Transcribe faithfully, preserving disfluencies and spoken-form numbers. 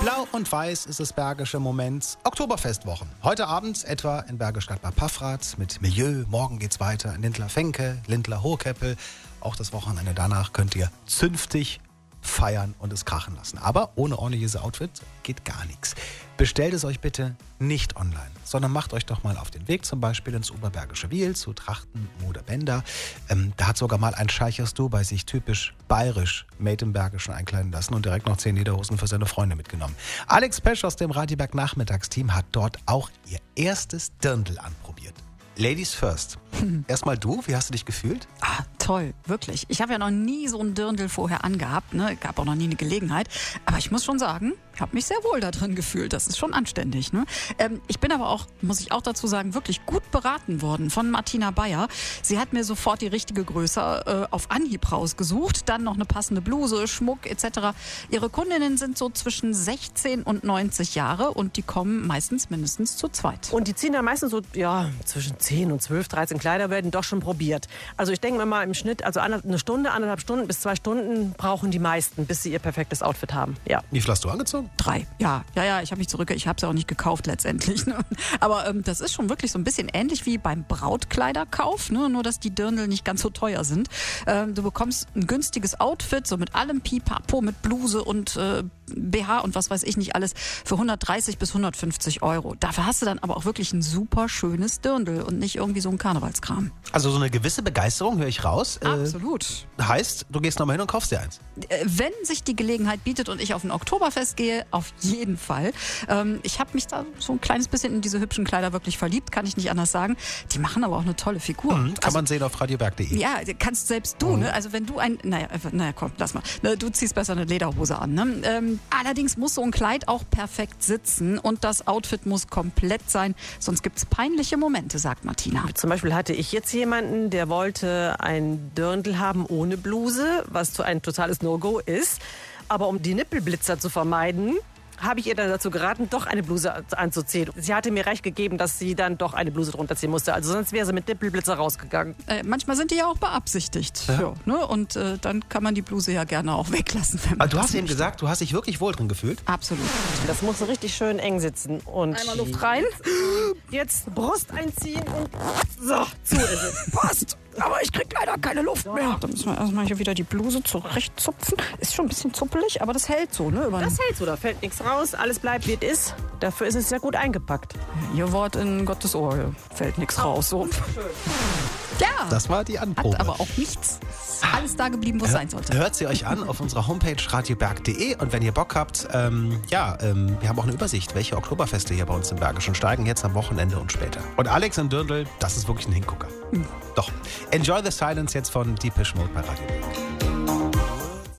Blau und Weiß ist das Bergische Moment. Oktoberfestwochen. Heute Abend etwa in Bergisch Gladbach Paffrath mit Milieu. Morgen geht's weiter in Lindlar-Fenke, Lindlar-Hochkeppel. Auch das Wochenende danach könnt ihr zünftig feiern und es krachen lassen. Aber ohne ordentliches Outfit geht gar nichts. Bestellt es euch bitte nicht online, sondern macht euch doch mal auf den Weg, zum Beispiel ins Oberbergische Wiel zu Trachten Mode Bender. Ähm, da hat sogar mal ein Scheich aus Dubai sich typisch bayerisch made im Bergischen einkleiden lassen und direkt noch zehn Lederhosen für seine Freunde mitgenommen. Alex Pesch aus dem Radioberg Nachmittagsteam hat dort auch ihr erstes Dirndl anprobiert. Ladies first. Hm. Erstmal du, wie hast du dich gefühlt? Ah, toll, wirklich. Ich habe ja noch nie so ein Dirndl vorher angehabt, ne? Gab auch noch nie eine Gelegenheit. Aber ich muss schon sagen, ich habe mich sehr wohl da drin gefühlt. Das ist schon anständig, ne? Ähm, ich bin aber auch, muss ich auch dazu sagen, wirklich gut beraten worden von Martina Bayer. Sie hat mir sofort die richtige Größe äh, auf Anhieb rausgesucht. Dann noch eine passende Bluse, Schmuck et cetera. Ihre Kundinnen sind so zwischen sechzehn und neunzig Jahre und die kommen meistens mindestens zu zweit. Und die ziehen dann meistens so, ja, zwischen zehn und zwölf, dreizehn Kleider werden doch schon probiert. Also ich denke mir mal im Schnitt, also eine Stunde, anderthalb Stunden bis zwei Stunden brauchen die meisten, bis sie ihr perfektes Outfit haben. Ja. Wie viel hast du angezogen? Drei. Ja, ja, ja, ich habe mich zurück, ich habe es ja auch nicht gekauft letztendlich. Ne? Aber ähm, das ist schon wirklich so ein bisschen ähnlich wie beim Brautkleiderkauf, ne? Nur dass die Dirndl nicht ganz so teuer sind. Ähm, du bekommst ein günstiges Outfit, so mit allem Pipapo, mit Bluse und äh, B H und was weiß ich nicht alles, für hundertdreißig bis hundertfünfzig Euro. Dafür hast du dann aber auch wirklich ein super schönes Dirndl und nicht irgendwie so ein Karnevalskram. Also so eine gewisse Begeisterung höre ich raus. Absolut. Äh, heißt, du gehst nochmal hin und kaufst dir eins. Äh, wenn sich die Gelegenheit bietet und ich auf ein Oktoberfest gehe, auf jeden Fall. Ähm, ich habe mich da so ein kleines bisschen in diese hübschen Kleider wirklich verliebt, kann ich nicht anders sagen. Die machen aber auch eine tolle Figur. Mhm, kann also, man sehen auf radioberg punkt de. Ja, kannst selbst du, mhm. ne? Also wenn du ein, naja, naja komm, lass mal. Ne, du ziehst besser eine Lederhose an. Ne? Ähm, allerdings muss so ein Kleid auch perfekt sitzen und das Outfit muss komplett sein, sonst gibt es peinliche Momente, sagt Martina. Zum Beispiel hatte ich jetzt jemanden, der wollte ein Dirndl haben ohne Bluse, was zu ein totales No-Go ist. Aber um die Nippelblitzer zu vermeiden, habe ich ihr dann dazu geraten, doch eine Bluse anzuziehen. Sie hatte mir recht gegeben, dass sie dann doch eine Bluse drunter ziehen musste. Also sonst wäre sie mit Nippelblitzer rausgegangen. Äh, manchmal sind die ja auch beabsichtigt. Ja. Ja, ne? Und äh, dann kann man die Bluse ja gerne auch weglassen. Wenn man Aber du hast eben möchte. gesagt, du hast dich wirklich wohl drin gefühlt? Absolut. Das muss so richtig schön eng sitzen. Und einmal Luft rein. Jetzt Brust einziehen und so, zu ist es. Passt. Aber ich krieg leider keine Luft mehr. Da müssen wir erstmal hier wieder die Bluse zurechtzupfen. Ist schon ein bisschen zuppelig, aber das hält so, ne? Über das hält so, da fällt nichts raus. Alles bleibt, wie es ist. Dafür ist es sehr gut eingepackt. Ihr Wort in Gottes Ohr, fällt nichts raus. So. Ja. Das war die Anprobe. Hat aber auch nichts. Alles da geblieben, wo es sein sollte. Hört sie euch an auf unserer Homepage radioberg punkt de und wenn ihr Bock habt, ähm, ja, ähm, wir haben auch eine Übersicht, welche Oktoberfeste hier bei uns im Bergischen steigen, jetzt am Wochenende und später. Und Alex im Dirndl, das ist wirklich ein Hingucker. Mhm. Doch. Enjoy the Silence jetzt von Deepish Mode bei Radio Berg.